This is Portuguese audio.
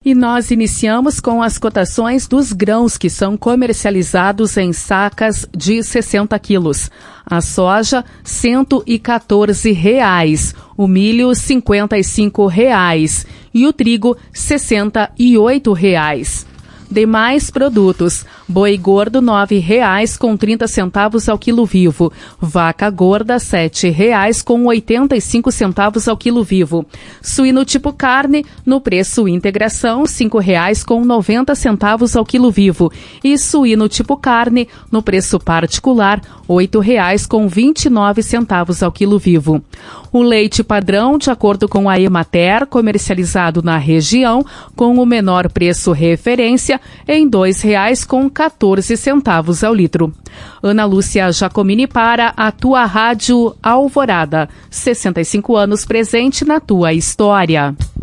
E nós iniciamos com as cotações dos grãos que são comercializados em sacas de 60 quilos. A soja, R$ 114,00. O milho, R$ 55,00. E o trigo, R$ 68,00. Demais produtos: boi gordo R$ 9,30 ao quilo vivo, vaca gorda R$ 7,85 ao quilo vivo, suíno tipo carne no preço integração R$ 5,90 ao quilo vivo e suíno tipo carne no preço particular R$ 8,29 ao quilo vivo. O leite padrão, de acordo com a Emater, comercializado na região, com o menor preço referência, em R$ 2,14 ao litro. Ana Lúcia Giacomini para a tua Rádio Alvorada. 65 anos presente na tua história.